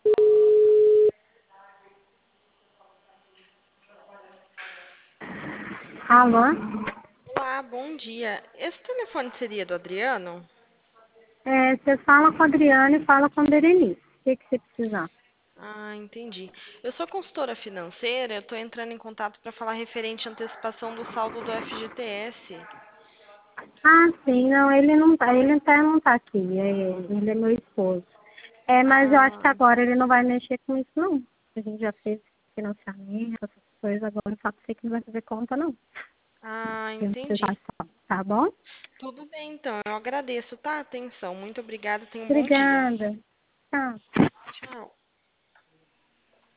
Alô? Olá, bom dia. Esse telefone seria do Adriano? Você fala com a Adriana e fala com a Berenice. O que você precisar? Ah, entendi. Eu sou consultora financeira, eu estou entrando em contato para falar referente à antecipação do saldo do FGTS. Ah, sim, não, ele não tá, ele até não tá aqui, ele é meu esposo. Mas eu acho que Ah, agora ele não vai mexer com isso, não. A gente já fez financiamento, essas coisas, agora só pra você que não vai fazer conta, não. Se não precisar, entendi. tá bom? Tudo bem, então. Eu agradeço, tá? A atenção. Muito obrigada. Tenha um bom dia. Obrigada. Tchau. Tchau.